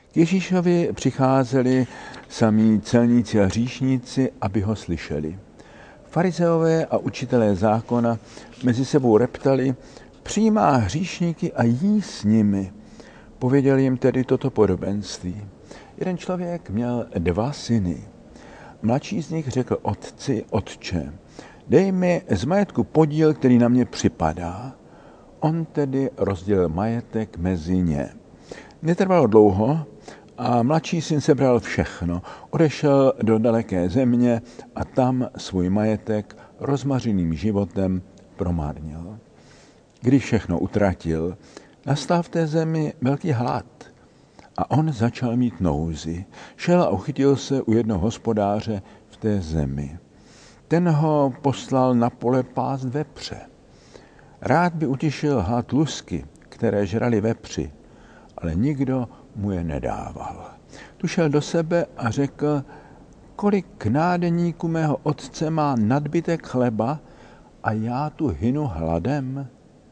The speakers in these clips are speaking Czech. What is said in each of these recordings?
K Ježíšovi přicházeli samí celníci a hříšníci, aby ho slyšeli. Farizeové a učitelé zákona mezi sebou reptali, přijímá hříšníky a jí s nimi. Pověděl jim tedy toto podobenství. Jeden člověk měl 2 syny. Mladší z nich řekl otci: Otče, dej mi z majetku podíl, který na mě připadá. On tedy rozdělil majetek mezi ně. Netrvalo dlouho a mladší syn sebral všechno. Odešel do daleké země a tam svůj majetek rozmařeným životem promarnil. Když všechno utratil, nastal v té zemi velký hlad a on začal mít nouzi. Šel a uchytil se u jednoho hospodáře v té zemi. Ten ho poslal na pole pást vepře. Rád by utěšil hlad lusky, které žrali vepři, ale nikdo mu je nedával. Tu šel do sebe a řekl, kolik nádeníků mého otce má nadbytek chleba a já tu hynu hladem.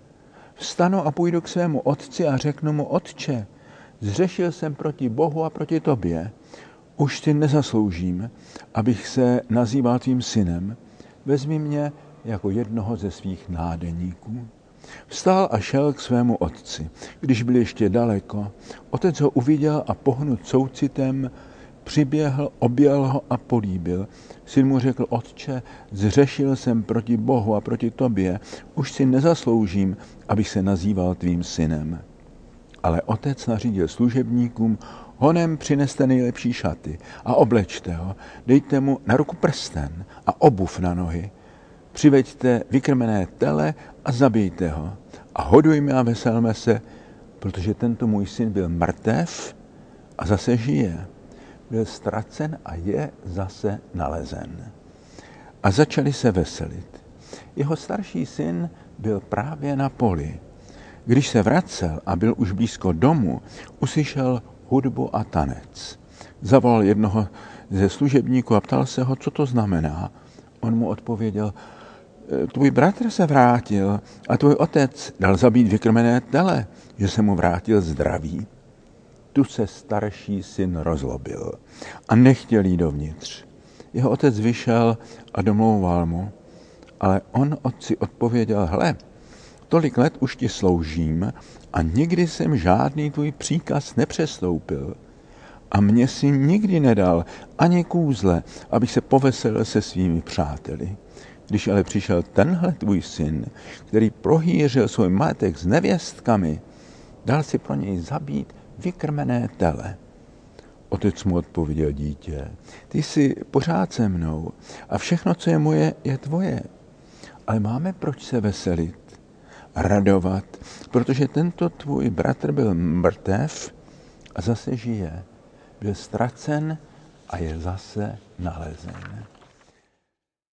Vstanu a půjdu k svému otci a řeknu mu, Otče, zřešil jsem proti Bohu a proti tobě. Už si nezasloužím, abych se nazýval tvým synem. Vezmi mě jako jednoho ze svých nádeníků. Vstal a šel k svému otci. Když byl ještě daleko, otec ho uviděl a pohnut soucitem přiběhl, objal ho a políbil. Syn mu řekl, Otče, zřešil jsem proti Bohu a proti tobě. Už si nezasloužím, abych se nazýval tvým synem. Ale otec nařídil služebníkům, honem přineste nejlepší šaty a oblečte ho, dejte mu na ruku prsten a obuv na nohy. Přiveďte vykrmené tele a zabijte ho. A hodujme a veselme se, protože tento můj syn byl mrtev a zase žije. Byl ztracen a je zase nalezen. A začali se veselit. Jeho starší syn byl právě na poli. Když se vracel a byl už blízko domu, uslyšel hudbu a tanec. Zavolal jednoho ze služebníků a ptal se ho, co to znamená. On mu odpověděl, tvůj bratr se vrátil a tvůj otec dal zabít vykrmené tele, že se mu vrátil zdravý. Tu se starší syn rozlobil a nechtěl jít dovnitř. Jeho otec vyšel a domlouval mu, ale on otci odpověděl, hle, tolik let už ti sloužím a nikdy jsem žádný tvůj příkaz nepřestoupil. A mě si nikdy nedal ani kůzle, abych se poveselil se svými přáteli. Když ale přišel tenhle tvůj syn, který prohýřil svůj majetek s nevěstkami, dal si pro něj zabít vykrmené tele. Otec mu odpověděl, dítě, ty jsi pořád se mnou a všechno, co je moje, je tvoje. Ale máme proč se veselit a radovat, protože tento tvůj bratr byl mrtev a zase žije. Byl ztracen a je zase nalezen.